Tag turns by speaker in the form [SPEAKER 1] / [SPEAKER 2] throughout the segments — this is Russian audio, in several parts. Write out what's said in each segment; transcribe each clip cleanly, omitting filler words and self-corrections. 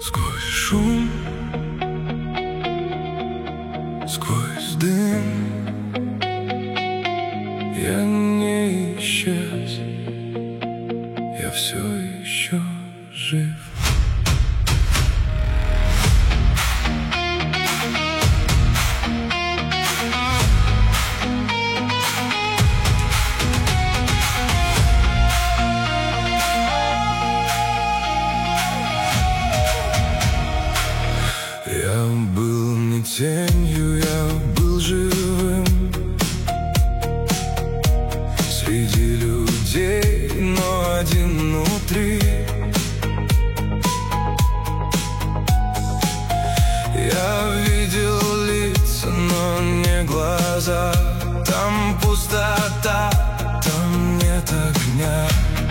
[SPEAKER 1] Сквозь шум, сквозь дым я не исчез, я все еще жив. Я был не тенью, я был живым среди людей, но один внутри. Я видел лица, но не глаза. Там пустота, там нет огня.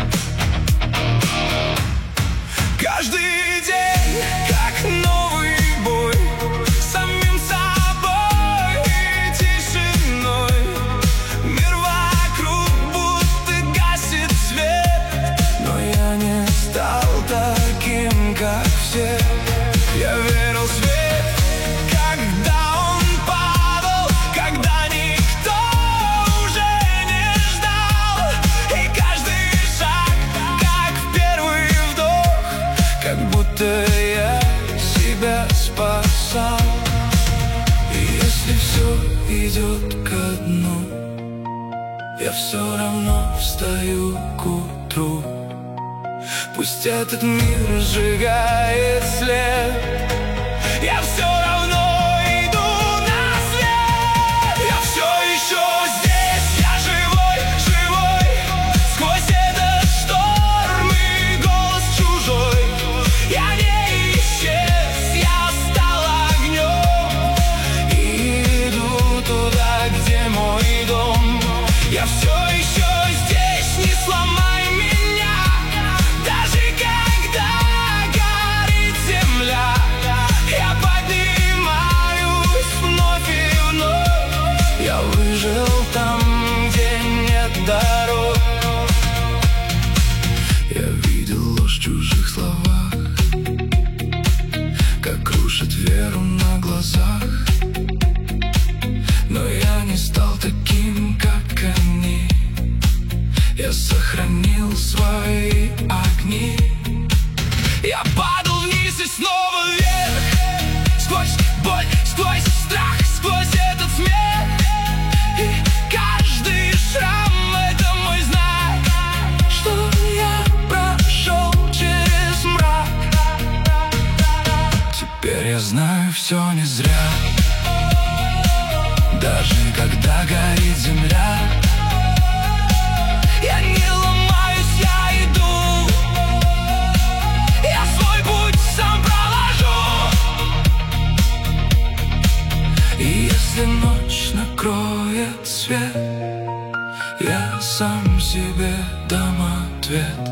[SPEAKER 1] Каждый день как новый бой с самим собой и тишиной. Мир вокруг будто гасит свет, но я не стал таким, как все. Я верил в свет, когда он падал, когда никто уже не ждал. И каждый шаг, как первый вдох, как будто я себя спасал. И если все идет ко дну, я все равно встаю к утру. Пусть этот мир сжигает след, я все равно иду на свет. Я все еще здесь, я живой, живой. Сквозь этот шторм и голос чужой я не исчез, я стал огнем и иду туда, где мой дом. Я все еще здесь, не сломай меня, даже когда горит земля. Я поднимаюсь вновь и вновь, я выжил там, где нет дорог. Я видел ложь в чужих словах, как крушит веру на глазах. Но я не стал таким, как они. Я сохранил свои огни. Я падал вниз и снова вверх, сквозь боль, сквозь страх, сквозь этот смех. И каждый шрам — это мой знак, что я прошел через мрак. Теперь я знаю, все не зря. Даже когда горит земля, я не ломаюсь, я иду. Я свой путь сам проложу. И если ночь накроет свет, я сам себе дам ответ.